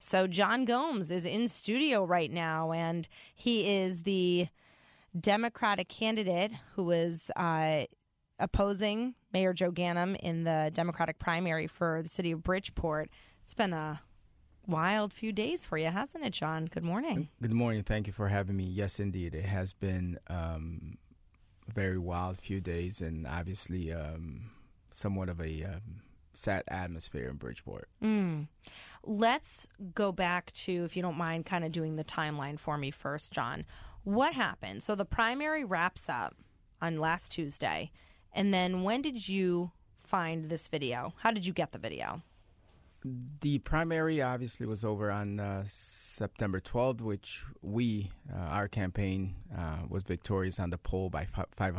So John Gomes is in studio right now, and he is the Democratic candidate who is opposing Mayor Joe Ganim in the Democratic primary for the city of Bridgeport. It's been a wild few days for you, hasn't it, John? Good morning. Good morning. Thank you for having me. Yes, indeed. It has been a very wild few days and obviously somewhat of a sad atmosphere in Bridgeport. Let's go back to, if you don't mind, kind of doing the timeline for me first, John. What happened? So the primary wraps up on last Tuesday. And then when did you find this video? How did you get the video? The primary obviously was over on September 12th, which our campaign was victorious on the poll by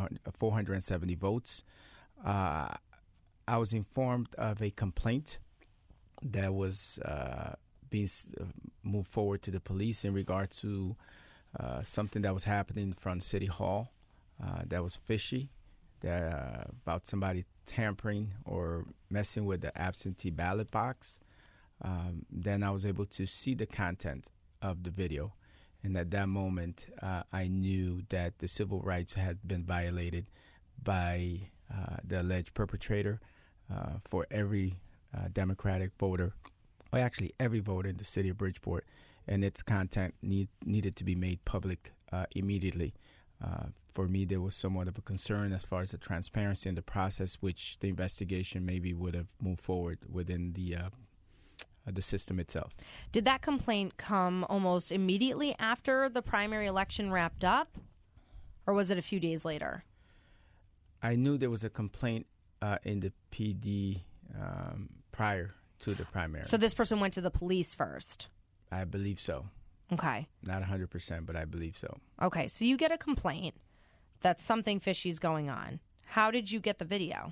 470 votes. I was informed of a complaint that was being moved forward to the police in regard to something that was happening in front of City Hall that was fishy, about somebody tampering or messing with the absentee ballot box. Then I was able to see the content of the video. And at that moment, I knew that the civil rights had been violated by the alleged perpetrator for every Democratic voter, or actually every voter in the city of Bridgeport, and its content needed to be made public immediately. For me, there was somewhat of a concern as far as the transparency in the process, which the investigation maybe would have moved forward within the system itself. Did that complaint come almost immediately after the primary election wrapped up, or was it a few days later? I knew there was a complaint in the PD prior to the primary. So this person went to the police first? I believe so. Okay. Not 100%, but I believe so. Okay, so you get a complaint that something fishy is going on. How did you get the video?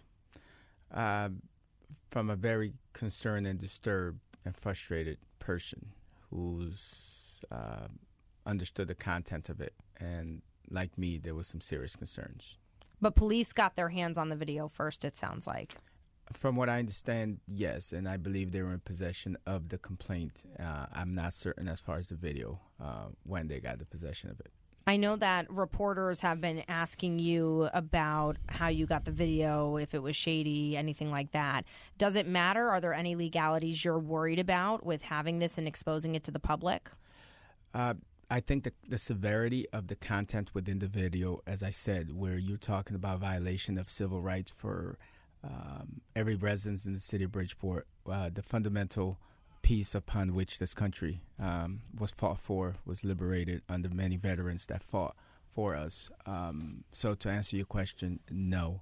From a very concerned and disturbed and frustrated person who's understood the content of it. And like me, there was some serious concerns. But police got their hands on the video first, it sounds like. From what I understand, yes, and I believe they were in possession of the complaint. I'm not certain as far as the video, when they got the possession of it. I know that reporters have been asking you about how you got the video, if it was shady, anything like that. Does it matter? Are there any legalities you're worried about with having this and exposing it to the public? I think the severity of the content within the video, as I said, where you're talking about violation of civil rights for every resident in the city of Bridgeport, the fundamental piece upon which this country was fought for, was liberated under many veterans that fought for us. So to answer your question, no.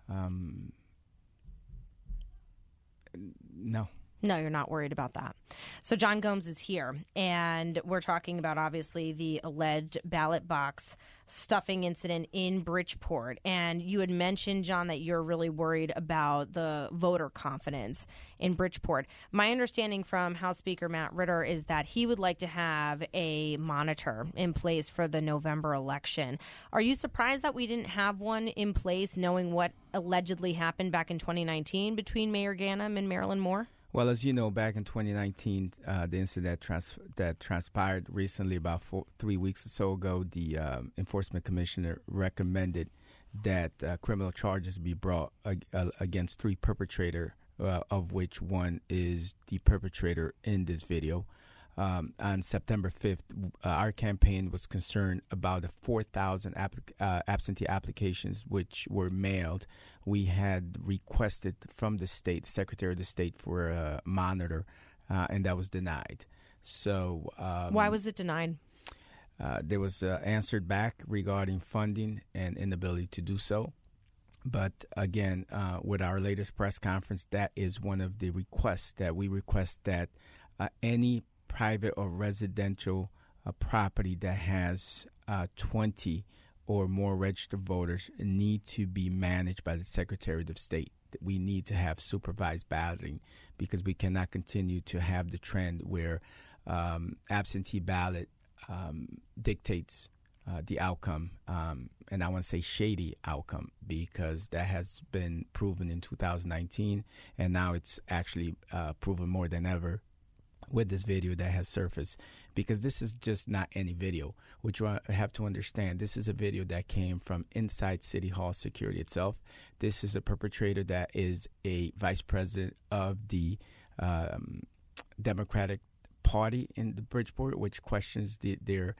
No. No, you're not worried about that. So John Gomes is here, and we're talking about, obviously, the alleged ballot box stuffing incident in Bridgeport. And you had mentioned, John, that you're really worried about the voter confidence in Bridgeport. My understanding from House Speaker Matt Ritter is that he would like to have a monitor in place for the November election. Are you surprised that we didn't have one in place, knowing what allegedly happened back in 2019 between Mayor Ganim and Marilyn Moore? Well, as you know, back in 2019, the incident that transpired recently, about 3 weeks or so ago, the enforcement commissioner recommended that criminal charges be brought against 3 perpetrators, of which one is the perpetrator in this video. On September 5th, our campaign was concerned about the 4,000 absentee applications which were mailed. We had requested from the state, Secretary of the State, for a monitor, and that was denied. So, why was it denied? There was answered back regarding funding and inability to do so. But again, with our latest press conference, that is one of the requests that we request, that any private or residential property that has 20 or more registered voters need to be managed by the Secretary of State. We need to have supervised balloting, because we cannot continue to have the trend where absentee ballot dictates the outcome, and I want to say shady outcome, because that has been proven in 2019, and now it's actually proven more than ever with this video that has surfaced, because this is just not any video, which you have to understand. This is a video that came from inside City Hall security itself. This is a perpetrator that is a vice president of the Democratic Party in the Bridgeport, which questions the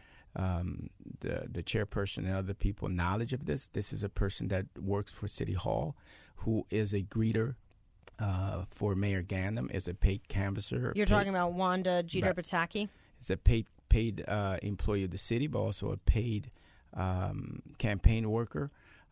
chairperson and other people knowledge of this. This is a person that works for City Hall, who is a greeter for Mayor Ganim, is a paid canvasser. You're talking about Wanda Jeter Pataki? It's a paid employee of the city, but also a paid campaign worker.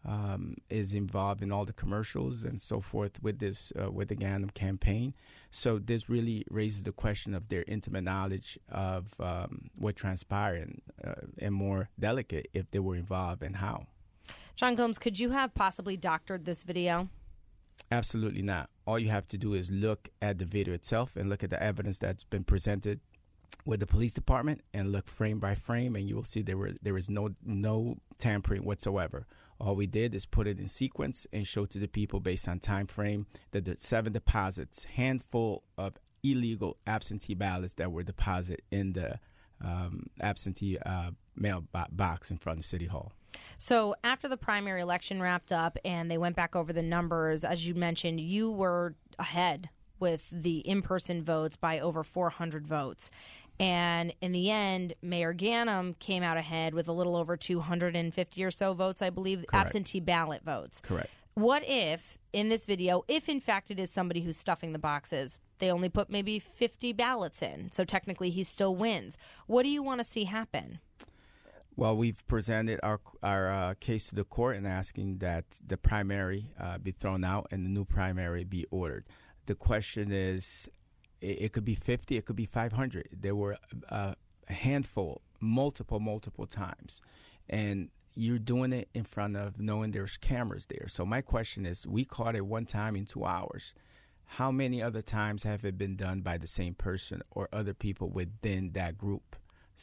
Is involved in all the commercials and so forth with this with the Ganim campaign. So this really raises the question of their intimate knowledge of what transpired, and more delicate, if they were involved and how. John Gomes, could you have possibly doctored this video? Absolutely not. All you have to do is look at the video itself and look at the evidence that's been presented with the police department, and look frame by frame, and you will see there is no tampering whatsoever. All we did is put it in sequence and show to the people based on time frame that the 7 deposits, handful of illegal absentee ballots that were deposited in the absentee mail box in front of City Hall. So after the primary election wrapped up and they went back over the numbers, as you mentioned, you were ahead with the in-person votes by over 400 votes. And in the end, Mayor Ganim came out ahead with a little over 250 or so votes, I believe, Correct. Absentee ballot votes. Correct. What if, in this video, if in fact it is somebody who's stuffing the boxes, they only put maybe 50 ballots in, so technically he still wins? What do you want to see happen? Well, we've presented our case to the court and asking that the primary be thrown out and the new primary be ordered. The question is, it could be 50, it could be 500. There were a handful, multiple times. And you're doing it in front of knowing there's cameras there. So my question is, we caught it one time in 2 hours. How many other times have it been done by the same person or other people within that group?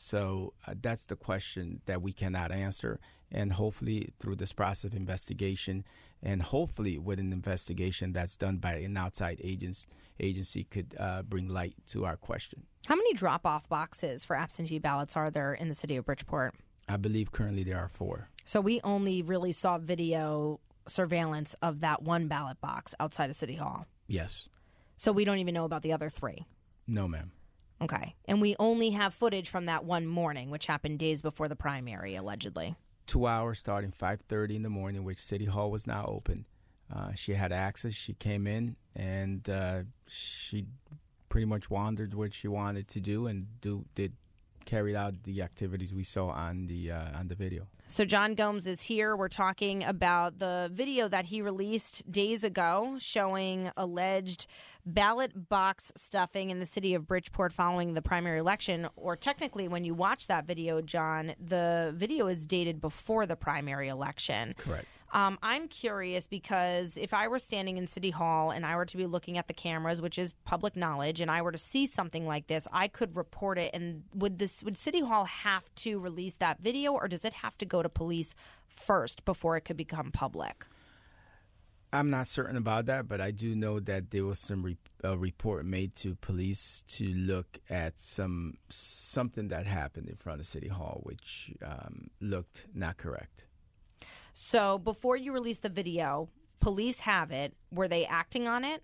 So that's the question that we cannot answer. And hopefully through this process of investigation, and hopefully with an investigation that's done by an outside agency could bring light to our question. How many drop-off boxes for absentee ballots are there in the city of Bridgeport? I believe currently there are 4. So we only really saw video surveillance of that one ballot box outside of City Hall? Yes. So we don't even know about the other 3? No, ma'am. Okay. And we only have footage from that one morning, which happened days before the primary, allegedly. 2 hours starting 5:30 in the morning, which City Hall was now open. She had access. She came in, and she pretty much wandered what she wanted to do and carried out the activities we saw on the video. So John Gomes is here. We're talking about the video that he released days ago showing alleged ballot box stuffing in the city of Bridgeport following the primary election. Or technically, when you watch that video, John, the video is dated before the primary election. Correct. I'm curious because if I were standing in City Hall and I were to be looking at the cameras, which is public knowledge, and I were to see something like this, I could report it. And would City Hall have to release that video, or does it have to go to police first before it could become public? I'm not certain about that, but I do know that there was some report made to police to look at something that happened in front of City Hall, which looked not correct. So before you released the video, police have it. Were they acting on it?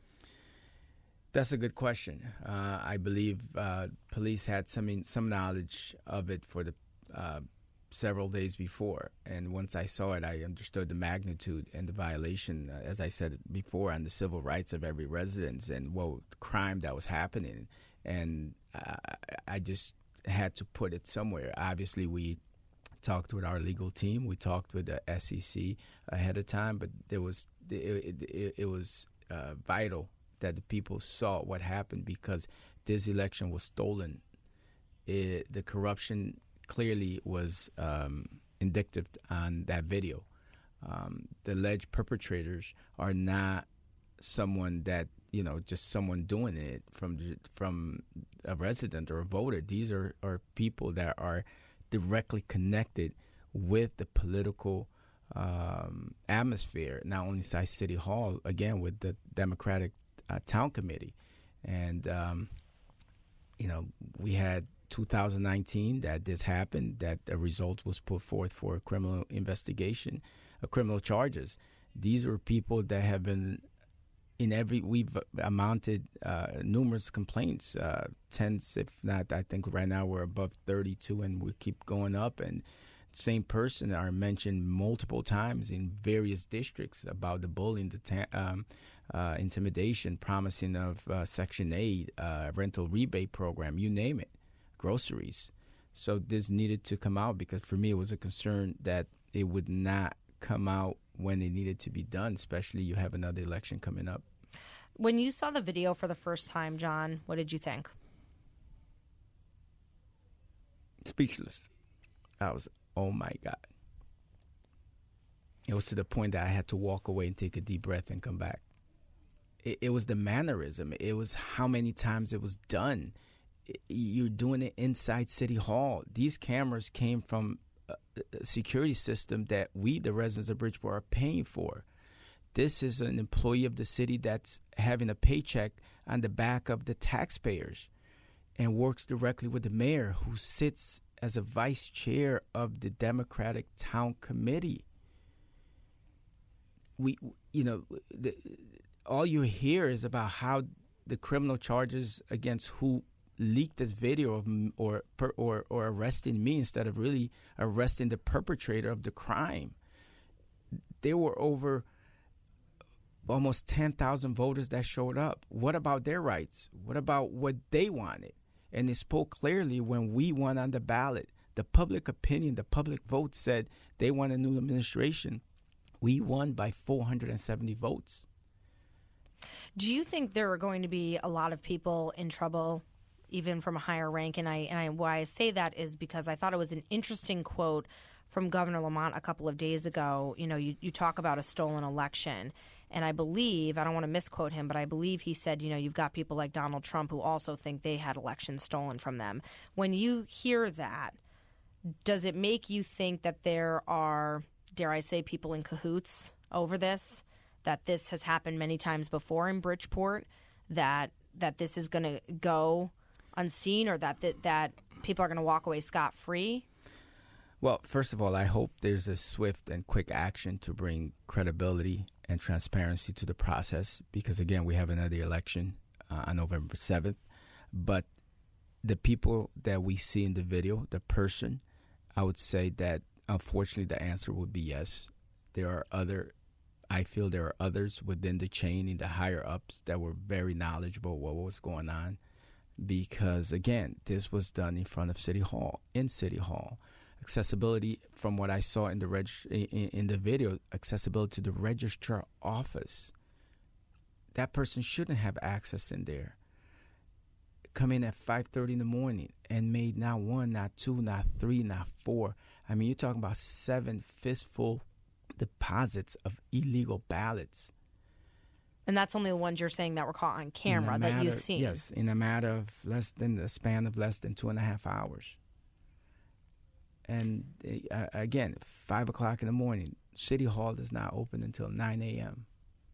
That's a good question. I believe police had some knowledge of it for the several days before. And once I saw it, I understood the magnitude and the violation, as I said before, on the civil rights of every resident and what crime that was happening. And I just had to put it somewhere. Obviously, we talked with our legal team. We talked with the SEC ahead of time, but it was vital that the people saw what happened because this election was stolen. The corruption clearly was indicative on that video. The alleged perpetrators are not someone that, just someone doing it from a resident or a voter. These are people that are directly connected with the political atmosphere, not only inside City Hall, again, with the Democratic Town Committee. And we had 2019 that this happened, that a result was put forth for a criminal investigation, criminal charges. These are people that have been we've amounted numerous complaints, tens, if not, I think right now we're above 32, and we keep going up. And same person are mentioned multiple times in various districts about the bullying, intimidation, promising of Section 8, rental rebate program, you name it, groceries. So this needed to come out, because for me it was a concern that it would not come out when it needed to be done, especially you have another election coming up. When you saw the video for the first time, John, what did you think? Speechless. I was, oh my God. It was to the point that I had to walk away and take a deep breath and come back. It was the mannerism. It was how many times it was done. You're doing it inside City Hall. These cameras came from a security system that we, the residents of Bridgeport, are paying for. This is an employee of the city that's having a paycheck on the back of the taxpayers and works directly with the mayor, who sits as a vice chair of the Democratic Town Committee. All you hear is about how the criminal charges against who leaked this video of, or arresting me instead of really arresting the perpetrator of the crime. There were over almost 10,000 voters that showed up. What about their rights? What about what they wanted? And it spoke clearly when we won on the ballot. The public opinion, the public vote said they want a new administration. We won by 470 votes. Do you think there are going to be a lot of people in trouble, even from a higher rank? And why I say that is because I thought it was an interesting quote from Governor Lamont a couple of days ago. You talk about a stolen election. And I believe, I don't want to misquote him, but I believe he said, you've got people like Donald Trump who also think they had elections stolen from them. When you hear that, does it make you think that there are, dare I say, people in cahoots over this? That this has happened many times before in Bridgeport? That this is going to go unseen, or that people are going to walk away scot-free? Well, first of all, I hope there's a swift and quick action to bring credibility and transparency to the process, because, again, we have another election on November 7th. But the people that we see in the video, the person, I would say that, unfortunately, the answer would be yes. I feel there are others within the chain in the higher-ups that were very knowledgeable what was going on, because, again, this was done in front of City Hall, in City Hall. Accessibility, from what I saw in the video, accessibility to the registrar office. That person shouldn't have access in there. Come in at 5:30 in the morning and made not one, not two, not three, not four. I mean, you're talking about 7 fistful deposits of illegal ballots. And that's only the ones you're saying that were caught on camera that you've seen. Yes, in a matter of the span of less than 2.5 hours. And again, 5 o'clock in the morning, City Hall does not open until 9 a.m.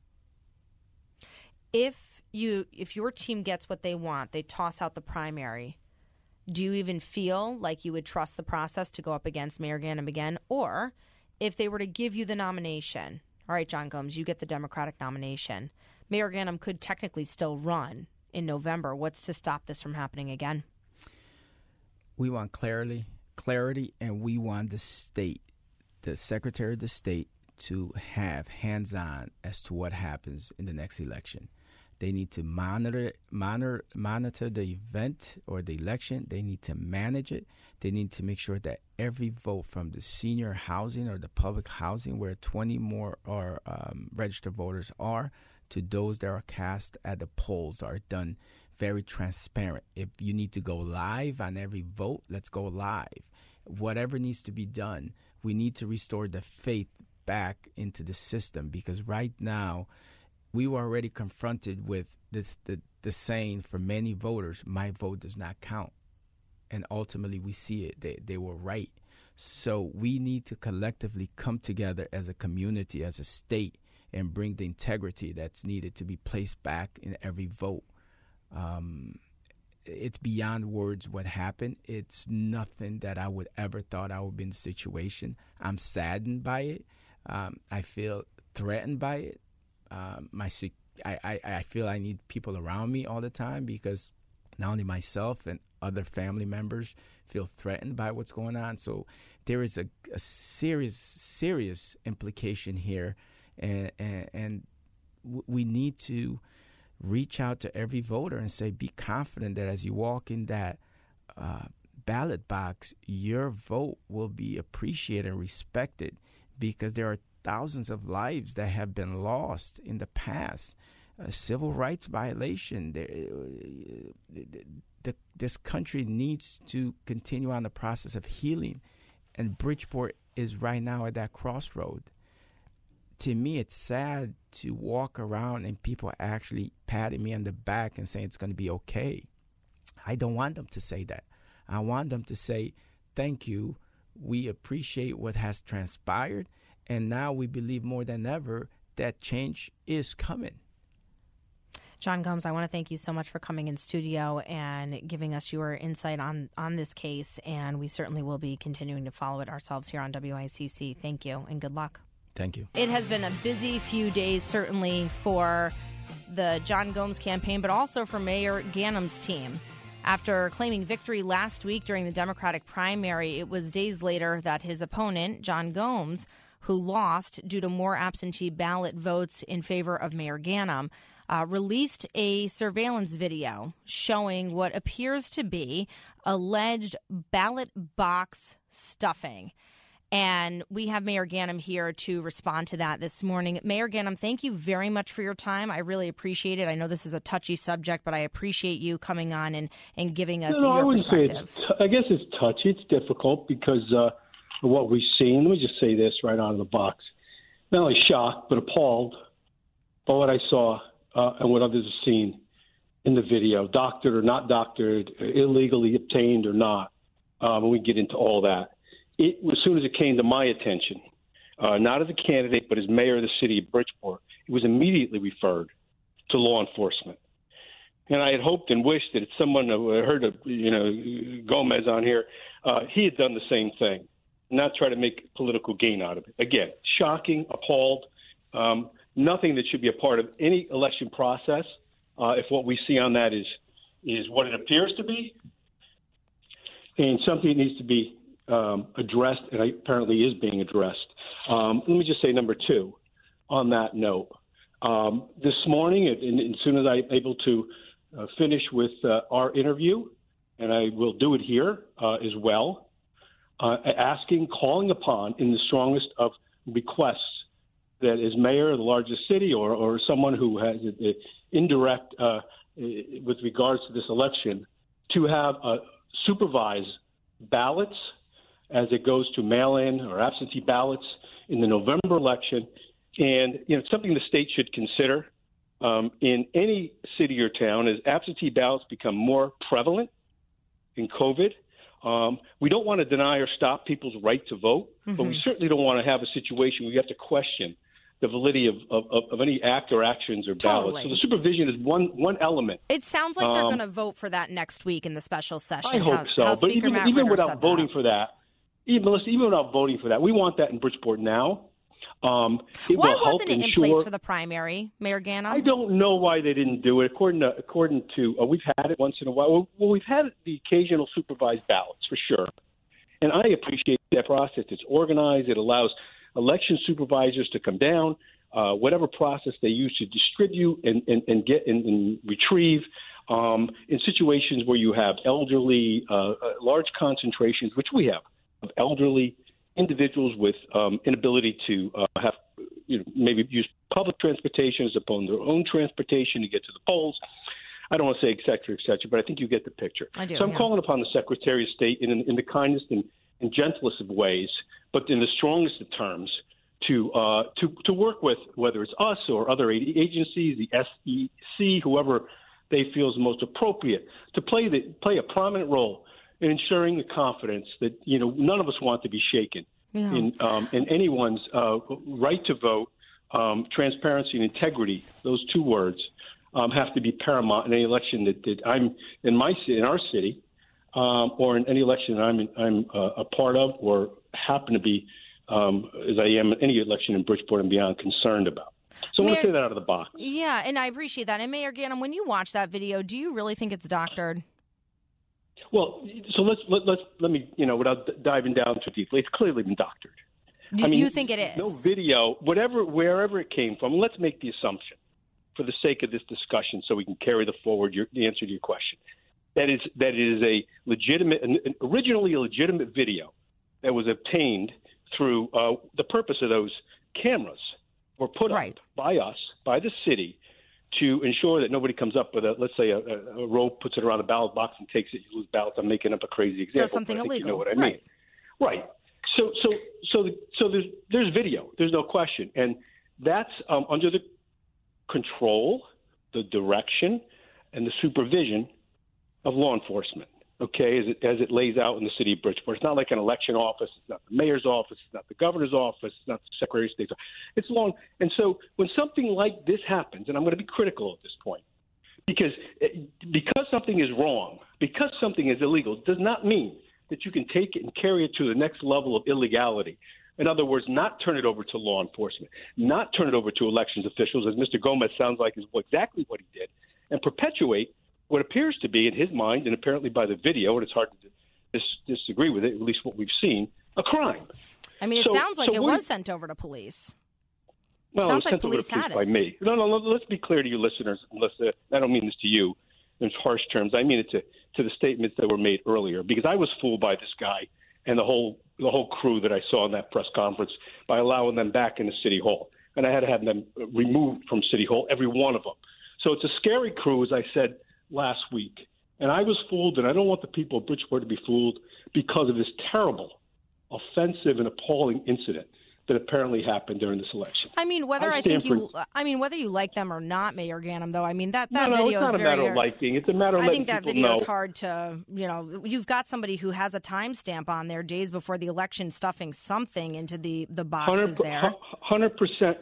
If your team gets what they want, they toss out the primary, do you even feel like you would trust the process to go up against Mayor Ganim again? Or if they were to give you the nomination, all right, John Gomes, you get the Democratic nomination, Mayor Ganim could technically still run in November. What's to stop this from happening again? We want clarity, and we want the state, the Secretary of the State, to have hands-on as to what happens in the next election. They need to monitor the event or the election. They need to manage it. They need to make sure that every vote from the senior housing or the public housing, where 20 more registered voters are, to those that are cast at the polls, are done very transparent. If you need to go live on every vote, let's go live. Whatever needs to be done, we need to restore the faith back into the system, because right now we were already confronted with the saying for many voters, my vote does not count. And ultimately we see it. They were right. So we need to collectively come together as a community, as a state, and bring the integrity that's needed to be placed back in every vote. it's beyond words what happened. It's nothing that I would ever thought I would be in the situation. I'm saddened by it. I feel threatened by it. I feel I need people around me all the time because not only myself and other family members feel threatened by what's going on. So there is a serious implication here, and we need to reach out to every voter and say, be confident that as you walk in that ballot box, your vote will be appreciated and respected, because there are thousands of lives that have been lost in the past. A civil rights violation. This country needs to continue on the process of healing, and Bridgeport is right now at that crossroad. To me, it's sad to walk around and people actually patting me on the back and saying it's going to be okay. I don't want them to say that. I want them to say, thank you. We appreciate what has transpired, and now we believe more than ever that change is coming. John Gomes, I want to thank you so much for coming in studio and giving us your insight on this case, and we certainly will be continuing to follow it ourselves here on WICC. Thank you, and good luck. Thank you. It has been a busy few days, certainly for the John Gomes campaign, but also for Mayor Ganem's team. After claiming victory last week during the Democratic primary, it was days later that his opponent, John Gomes, who lost due to more absentee ballot votes in favor of Mayor Ganem, released a surveillance video showing what appears to be alleged ballot box stuffing. And we have Mayor Ganem here to respond to that this morning. Mayor Ganem, thank you very much for your time. I really appreciate it. I know this is a touchy subject, but I appreciate you coming on and giving us your perspective. I guess it's touchy. It's difficult because of what we've seen. Let me just say this right out of the box. Not only shocked, but appalled by what I saw and what others have seen in the video, doctored or not doctored, illegally obtained or not. We get into all that. As soon as it came to my attention, not as a candidate, but as mayor of the city of Bridgeport, it was immediately referred to law enforcement. And I had hoped and wished that someone who heard of, Gomez on here, he had done the same thing, not try to make political gain out of it. Again, shocking, appalled, nothing that should be a part of any election process. If what we see on that is what it appears to be, and something needs to be addressed, and apparently is being addressed. Let me just say number two on that note. This morning, as soon as I'm able to finish with our interview, and I will do it here as well, calling upon in the strongest of requests that as mayor of the largest city or someone who has an indirect with regards to this election, to have supervised ballots as it goes to mail-in or absentee ballots in the November election. And, it's something the state should consider in any city or town as absentee ballots become more prevalent in COVID. We don't want to deny or stop people's right to vote, but we certainly don't want to have a situation where you have to question the validity of any act or actions or ballots. Totally. So the supervision is one element. It sounds like they're going to vote for that next week in the special session. I hope so. But even without voting for that, even without voting for that, we want that in Bridgeport now. Why wasn't it in place for the primary, Mayor Ganem? I don't know why they didn't do it. According to we've had it once in a while. Well, we've had the occasional supervised ballots for sure, and I appreciate that process. It's organized. It allows election supervisors to come down, whatever process they use to distribute and get and retrieve in situations where you have elderly, large concentrations, which we have, of elderly individuals with inability to have, maybe use public transportation as opposed to their own transportation to get to the polls. I don't want to say et cetera, but I think you get the picture. I do, so I'm calling upon the Secretary of State in the kindest and gentlest of ways, but in the strongest of terms, to work with, whether it's us or other agencies, the SEC, whoever they feel is most appropriate, to play a prominent role in ensuring the confidence that none of us want to be shaken in anyone's right to vote, transparency and integrity. Those two words have to be paramount in any election that I'm in our city, or in any election that I'm a part of or happen to be, as I am in any election in Bridgeport and beyond, concerned about. So I want to say that out of the box. Yeah, and I appreciate that. And Mayor Ganim, when you watch that video, do you really think it's doctored? Well, so let me, without diving down too deeply, it's clearly been doctored. Do you think it is? No video, wherever it came from. Let's make the assumption, for the sake of this discussion, so we can carry the answer to your question. That it is a originally a legitimate video that was obtained through the purpose of those cameras were put up by us, by the city, to ensure that nobody comes up with let's say a rope, puts it around a ballot box and takes it, you lose ballots. I'm making up a crazy example. Does something illegal. You know what I mean. Right. So there's video. There's no question. And that's under the control, the direction, and the supervision of law enforcement, okay, as it lays out in the city of Bridgeport. It's not like an election office. It's not the mayor's office. It's not the governor's office. It's not the Secretary of State's office. It's long. And so when something like this happens, and I'm going to be critical at this point, because something is wrong, because something is illegal, does not mean that you can take it and carry it to the next level of illegality. In other words, not turn it over to law enforcement, not turn it over to elections officials, as Mr. Gomez sounds like is exactly what he did, and perpetuate what appears to be, in his mind, and apparently by the video, and it's hard to disagree with it, at least what we've seen, a crime. I mean, it sounds like it was sent over to police. Well, sounds it was sent over to police by me. No, let's be clear to you listeners. I don't mean this to you in harsh terms. I mean it to the statements that were made earlier, because I was fooled by this guy and the whole crew that I saw in that press conference by allowing them back into City Hall. And I had to have them removed from City Hall, every one of them. So it's a scary crew, as I said last week. And I was fooled, and I don't want the people of Bridgeport to be fooled because of this terrible, offensive, and appalling incident that apparently happened during this election. I mean, whether you like them or not, Mayor Ganim, though, I mean, that video is very... it's not a matter of liking. It's a matter of letting people know. I think that video is hard to, you've got somebody who has a timestamp on there days before the election stuffing something into the boxes there. 100%.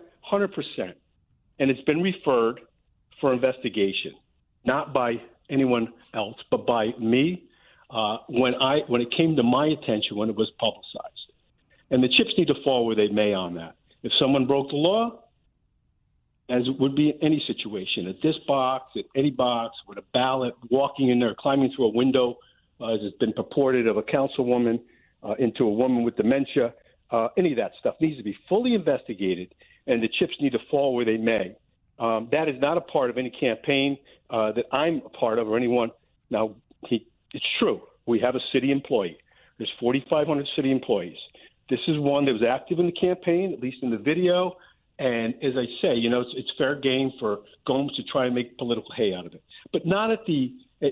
And it's been referred for investigation, not by anyone else, but by me when it came to my attention when it was publicized. And the chips need to fall where they may on that. If someone broke the law, as it would be in any situation, at this box, at any box, with a ballot, walking in there, climbing through a window, as has been purported of a councilwoman, into a woman with dementia, any of that stuff needs to be fully investigated, and the chips need to fall where they may. That is not a part of any campaign that I'm a part of or anyone. Now, it's true. We have a city employee. There's 4,500 city employees. This is one that was active in the campaign, at least in the video. And as I say, it's fair game for Gomes to try and make political hay out of it, but not at the risk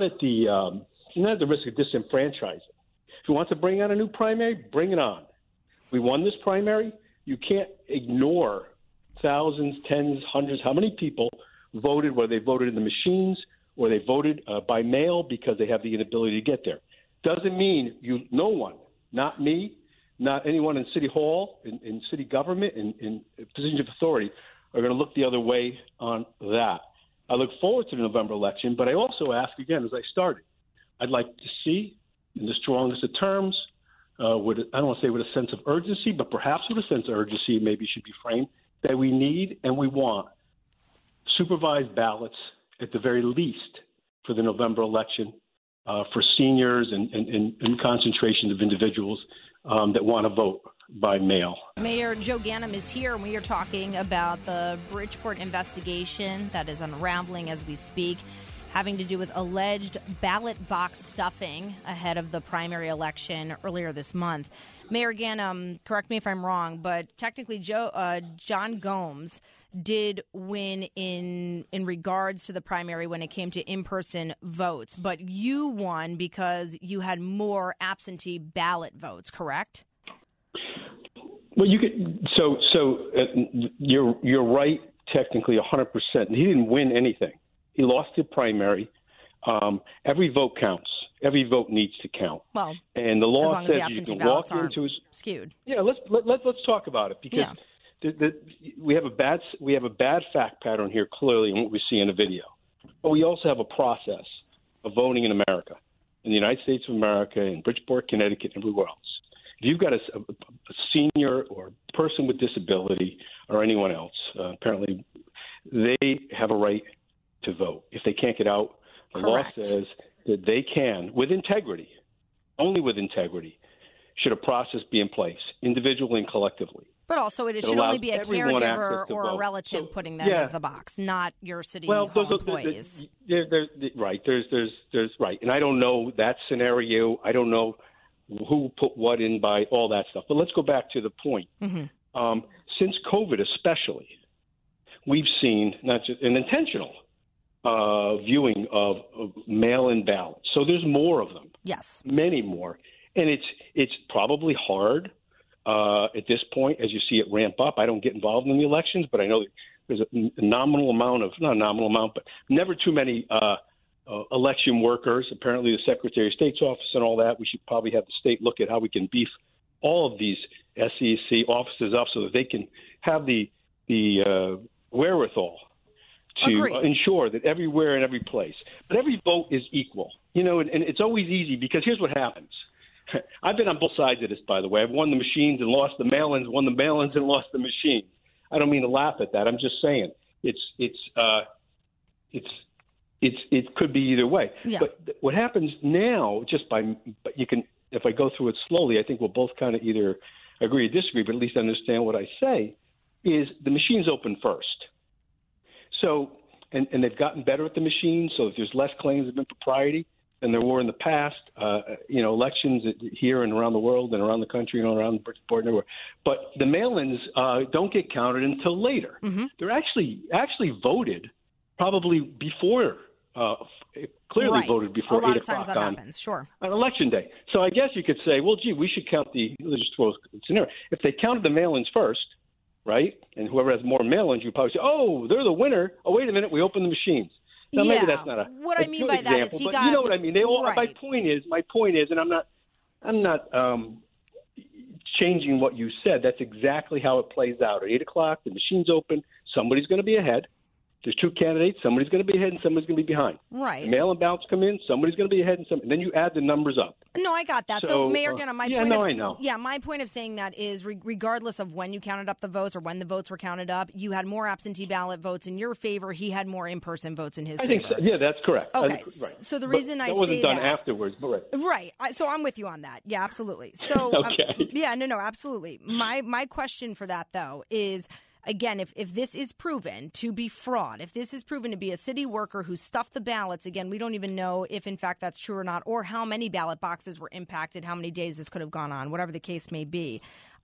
of disenfranchising. If you want to bring out a new primary, bring it on. We won this primary. You can't ignore thousands, tens, hundreds, how many people voted, whether they voted in the machines or they voted by mail because they have the inability to get there. Doesn't mean no one, not me, not anyone in City Hall, in city government, in positions of authority, are going to look the other way on that. I look forward to the November election, but I also ask, again, as I started, I'd like to see, in the strongest of terms, I don't want to say with a sense of urgency, but perhaps with a sense of urgency maybe should be framed, that we need and we want supervised ballots at the very least for the November election for seniors and concentrations of individuals that want to vote by mail. Mayor Joe Ganim is here, and we are talking about the Bridgeport investigation that is unraveling as we speak, having to do with alleged ballot box stuffing ahead of the primary election earlier this month. Mayor Ganim, correct me if I'm wrong, but technically John Gomes did win in regards to the primary when it came to in-person votes, but you won because you had more absentee ballot votes, correct? Well, you could. You're right. Technically, 100%. He didn't win anything. He lost the primary. Every vote counts. Every vote needs to count. Well, and the law as long as says the absentee you can walk ballots into skewed. Yeah, let's talk about it because we have a bad fact pattern here clearly in what we see in the video, but we also have a process of voting in America, in the United States of America, in Bridgeport, Connecticut, and everywhere else. If you've got a senior or person with disability or anyone else, apparently they have a right to vote. If they can't get out, the Correct. law says that they can, with integrity, only with integrity, should a process be in place, individually and collectively. But also, it should allows only be a everyone caregiver access to or a vote. relative So, putting that in the box, not your city hall employees. Right. There's right, and I don't know that scenario. I don't know who put what in by all that stuff. But let's go back to the point. Mm-hmm. Since COVID, especially, we've seen not just an intentional viewing of mail-in ballots. So there's more of them. Yes. Many more. And it's probably hard at this point as you see it ramp up. I don't get involved in the elections, but I know that there's a nominal amount of, not a nominal amount, but never too many election workers. Apparently the Secretary of State's office and all that. We should probably have the state look at how we can beef all of these SEC offices up so that they can have the wherewithal to ensure that everywhere and every place, but every vote is equal. And it's always easy because here's what happens. I've been on both sides of this, by the way. I've won the machines and lost the mail-ins, won the mail-ins and lost the machines. I don't mean to laugh at that. I'm just saying it could be either way. Yeah. But what happens now, but you can, if I go through it slowly, I think we'll both kind of either agree or disagree, but at least understand what I say, is the machines open first. So, and they've gotten better at the machines, so if there's less claims of impropriety than there were in the past, elections here and around the world and around the country and around Bridgeport and everywhere. But the mail-ins don't get counted until later. Mm-hmm. They're actually voted probably before, clearly voted before 8 o'clock. A lot of times that happens, sure. On Election Day. So I guess you could say, well, gee, we should count let's just throw a scenario. If they counted the mail-ins first, right, and whoever has more mail-ins, you probably say, oh, they're the winner. Oh, wait a minute, we opened the machines. Now, maybe that's not what I mean by example, that is but you know what I mean. They all. Right. My point is, and I'm not changing what you said. That's exactly how it plays out. At 8 o'clock, the machine's open. Somebody's going to be ahead. There's two candidates. Somebody's going to be ahead and somebody's going to be behind. Right. The mail-in ballots come in. Somebody's going to be ahead and then you add the numbers up. No, I got that. So Mayor Ganna, I know. Yeah, my point of saying that is regardless of when you counted up the votes or when the votes were counted up, you had more absentee ballot votes in your favor. He had more in-person votes in his favor. I think so. Yeah, that's correct. Okay. Right. So the reason I say that wasn't done afterwards, but right. So I'm with you on that. Yeah, absolutely. So okay. No, absolutely. My question for that though is, again, if this is proven to be fraud, if this is proven to be a city worker who stuffed the ballots, again, we don't even know if, in fact, that's true or not, or how many ballot boxes were impacted, how many days this could have gone on, whatever the case may be.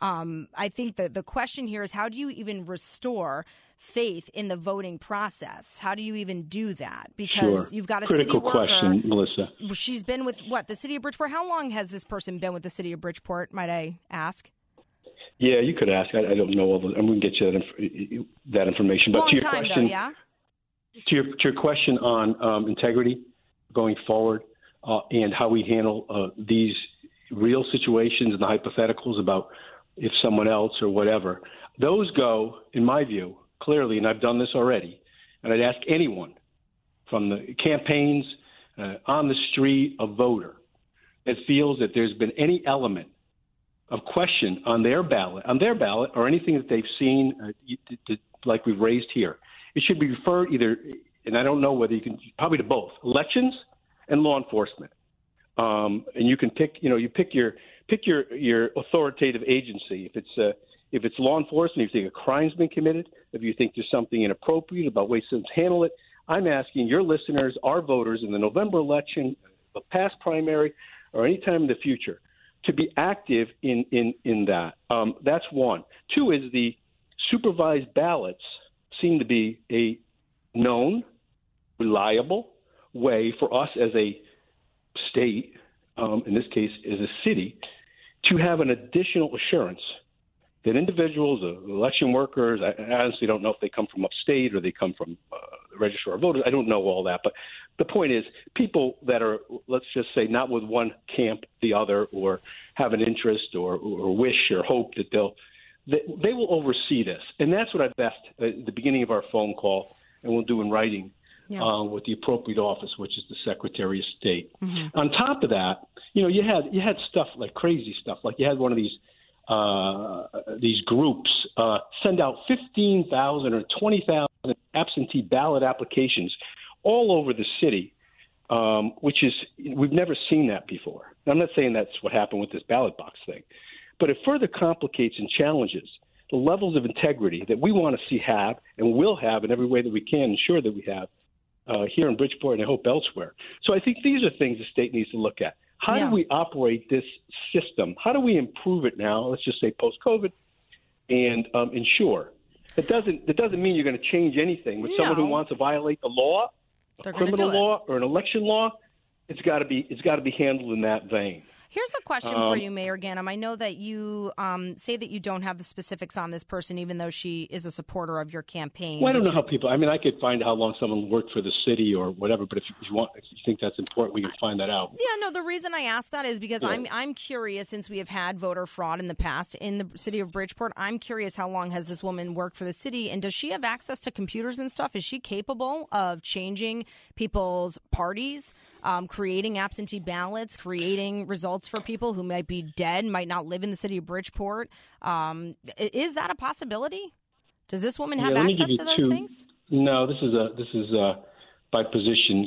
I think the question here is, how do you even restore faith in the voting process? How do you even do that? Because you've got a critical city worker. Question, Melissa. She's been with, the city of Bridgeport? How long has this person been with the city of Bridgeport, might I ask? Yeah, you could ask. I don't know all the. I'm going to get you that information. But Long to your time, question, though, yeah? To your question on integrity going forward and how we handle these real situations and the hypotheticals about if someone else or whatever, those go, in my view, clearly, and I've done this already, and I'd ask anyone from the campaigns on the street, a voter that feels that there's been any element of question on their ballot or anything that they've seen like we've raised here. It should be referred either, and I don't know whether you can, probably to both, elections and law enforcement. And you can pick, you pick your authoritative agency. If it's law enforcement, if you think a crime's been committed, if you think there's something inappropriate about ways to handle it, I'm asking your listeners, our voters in the November election, the past primary, or any time in the future, to be active in that. That's one. Two is the supervised ballots seem to be a known, reliable way for us as a state, in this case as a city, to have an additional assurance that individuals, election workers, I honestly don't know if they come from upstate or they come from the registrar of voters. I don't know all that. But the point is, people that are, let's just say, not with one camp, the other, or have an interest or wish or hope that they'll they will oversee this. And that's what I've asked at the beginning of our phone call, and we'll do in writing with the appropriate office, which is the Secretary of State. Mm-hmm. On top of that, you had stuff like crazy stuff. Like you had one of these groups send out 15,000 or 20,000 absentee ballot applications all over the city, which is we've never seen that before. I'm not saying that's what happened with this ballot box thing, but it further complicates and challenges the levels of integrity that we want to see have and will have in every way that we can ensure that we have here in Bridgeport and I hope elsewhere. So I think these are things the state needs to look at. How do we operate this system? How do we improve it now, let's just say post-COVID, and ensure? It doesn't mean you're going to change anything. With someone who wants to violate the law, a criminal law or an election law, it's got to be handled in that vein. Here's a question for you, Mayor Ganim. I know that you say that you don't have the specifics on this person, even though she is a supporter of your campaign. Well, I don't know how people. I mean, I could find how long someone worked for the city or whatever. But if you think that's important, we can find that out. Yeah, no. The reason I ask that is because I'm curious. Since we have had voter fraud in the past in the city of Bridgeport, I'm curious how long has this woman worked for the city, and does she have access to computers and stuff? Is she capable of changing people's parties? Creating absentee ballots, creating results for people who might be dead, might not live in the city of Bridgeport. Is that a possibility? Does this woman have access to those things? No, this is by position.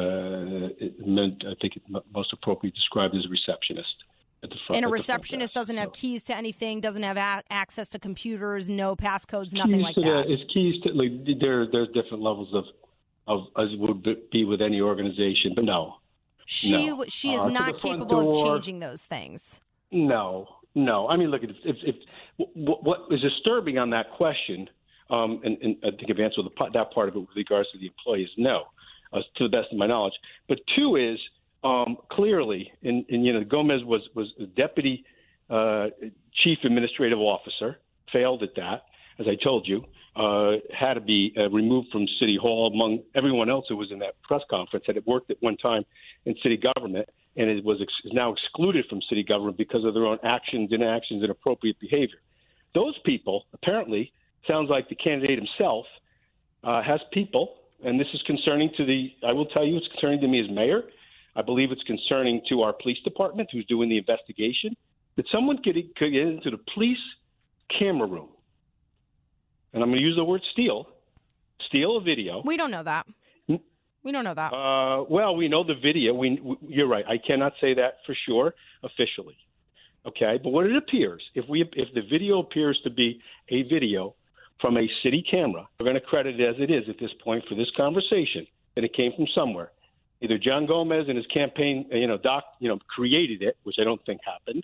I think it's most appropriately described as a receptionist at the front. And a receptionist doesn't have keys to anything, doesn't have access to computers, no passcodes, nothing like that. It's keys to there's different levels of as would be with any organization, but no. She is not capable of changing those things. No. I mean, look, if what is disturbing on that question, and I think I've answered that part of it with regards to the employees, no, to the best of my knowledge. But two is clearly, and Gomez was the deputy chief administrative officer, failed at that, as I told you. Had to be removed from City Hall among everyone else who was in that press conference. Had worked at one time in city government and is now excluded from city government because of their own actions, inactions, and inappropriate behavior. Those people, apparently, sounds like the candidate himself has people, and this is concerning I will tell you it's concerning to me as mayor. I believe it's concerning to our police department who's doing the investigation. That someone could get into the police camera room, and I'm going to use the word steal a video. We don't know that. We don't know that. Well, we know the video. You're right. I cannot say that for sure officially. Okay, but what it appears, if the video appears to be a video from a city camera, we're going to credit it as it is at this point for this conversation that it came from somewhere. Either John Gomez and his campaign, created it, which I don't think happened.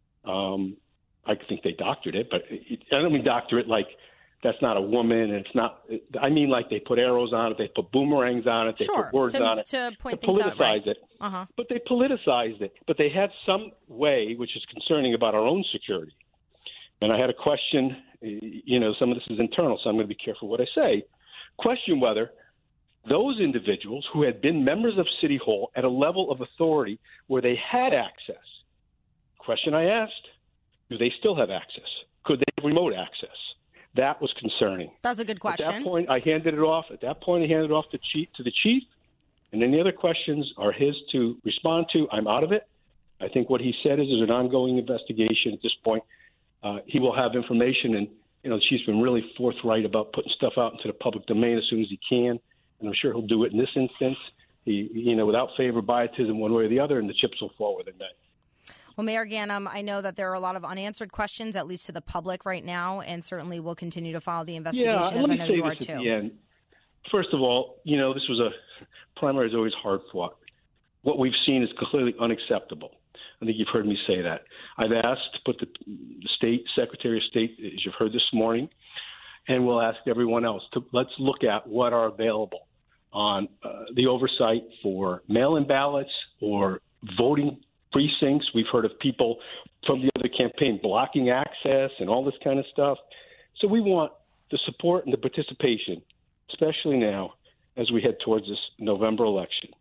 I think they doctored it, but I don't mean doctor it like that's not a woman, and it's not. I mean, like they put arrows on it, they put boomerangs on it, they put words on it to point things out, right? It. Uh-huh. But they politicized it. But they had some way, which is concerning about our own security. And I had a question. Some of this is internal, so I'm going to be careful what I say. Question whether those individuals who had been members of City Hall at a level of authority where they had access. Question I asked: do they still have access? Could they have remote access? That was concerning. That's a good question. At that point, I handed it off. To the chief, and any other questions are his to respond to. I'm out of it. I think what he said is there's an ongoing investigation at this point. He will have information, and the chief's been really forthright about putting stuff out into the public domain as soon as he can, and I'm sure he'll do it in this instance. Without favor, biotism, one way or the other, and the chips will fall where they may. Well, Mayor Ganim, I know that there are a lot of unanswered questions, at least to the public right now, and certainly we'll continue to follow the investigation, as I know you are too. At the end. First of all, this was primary is always hard fought. What we've seen is clearly unacceptable. I think you've heard me say that. I've asked to put the state Secretary of State, as you've heard this morning, and we'll ask everyone else let's look at what are available on the oversight for mail-in ballots or voting precincts. We've heard of people from the other campaign blocking access and all this kind of stuff. So we want the support and the participation, especially now as we head towards this November election.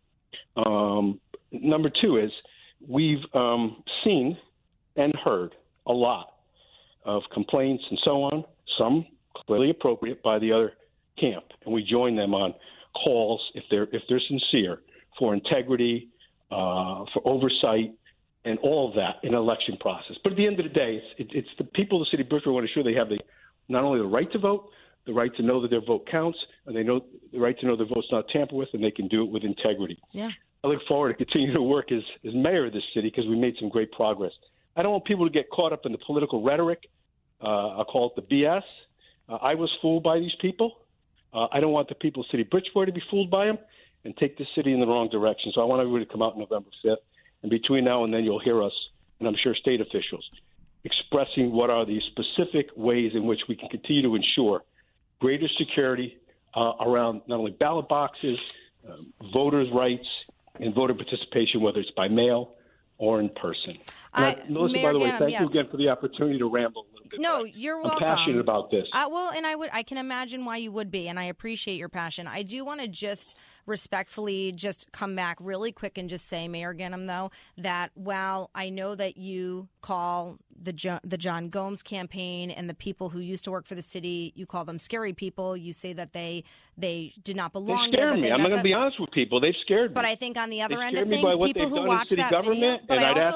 Number two is we've seen and heard a lot of complaints and so on, some clearly appropriate by the other camp, and we join them on calls if they're sincere for integrity, for oversight, and all of that in an election process. But at the end of the day, it's the people of the city of Bridgeport want to ensure they have not only the right to vote, the right to know that their vote counts, and they know the right to know their vote's not tampered with, and they can do it with integrity. Yeah. I look forward to continuing to work as mayor of this city because we made some great progress. I don't want people to get caught up in the political rhetoric. I'll call it the BS. I was fooled by these people. I don't want the people of the city of Bridgeport to be fooled by them and take the city in the wrong direction. So I want everybody to come out November 5th. And between now and then, you'll hear us, and I'm sure state officials, expressing what are the specific ways in which we can continue to ensure greater security around not only ballot boxes, voters' rights, and voter participation, whether it's by mail or in person. Melissa, Mayor by the way, Ganim, thank yes. you again for the opportunity to ramble a little bit. No, you're welcome. I'm passionate about this. I can imagine why you would be, and I appreciate your passion. I do want to just respectfully just come back really quick and just say, Mayor Ganim, though, that while I know that you call the John Gomes campaign and the people who used to work for the city, you call them scary people. You say that they did not belong there. They scared me. I'm going to be honest with people. They've scared me. But I think on the other end of me things, by people who watch that video. But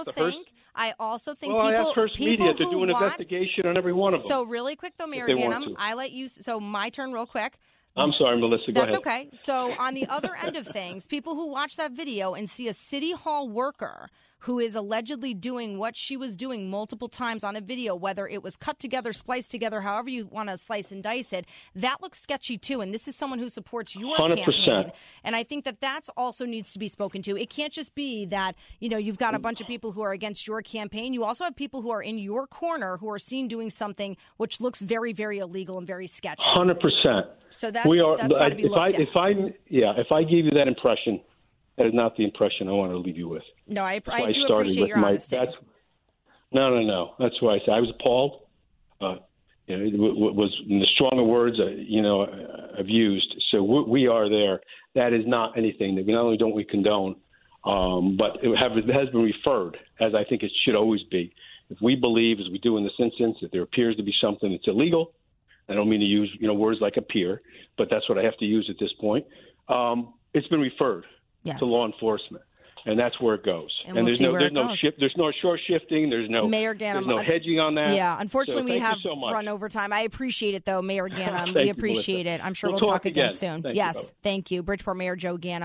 I also think I people asked Hearst people Media to who do an watch, investigation on every one of them. So really quick though, Mayor Ganim, I let you. So my turn, real quick. I'm sorry, Melissa. Go ahead. That's okay. So on the other end of things, people who watch that video and see a city hall worker who is allegedly doing what she was doing multiple times on a video, whether it was cut together, spliced together, however you want to slice and dice it, that looks sketchy too. And this is someone who supports your 100%. campaign. And I think that that's also needs to be spoken to. It can't just be that, you've got a bunch of people who are against your campaign. You also have people who are in your corner who are seen doing something which looks very, very illegal and very sketchy. 100%. So that's got to be looked at. If I gave you that impression, that is not the impression I want to leave you with. No, I do appreciate your honesty. No. That's why I said I was appalled. It was in the stronger words I've used. So we are there. That is not anything that not only don't we condone, but it has been referred, as I think it should always be. If we believe, as we do in this instance, that there appears to be something that's illegal, I don't mean to use words like appear, but that's what I have to use at this point. It's been referred to law enforcement, and that's where it goes. And there's no short shifting. There's no Mayor Ganim, there's no hedging on that. Yeah, unfortunately, we have so run over time. I appreciate it, though, Mayor Ganim. We appreciate it. I'm sure we'll talk again soon. Thank you. Thank you. Bridgeport Mayor Joe Ganim.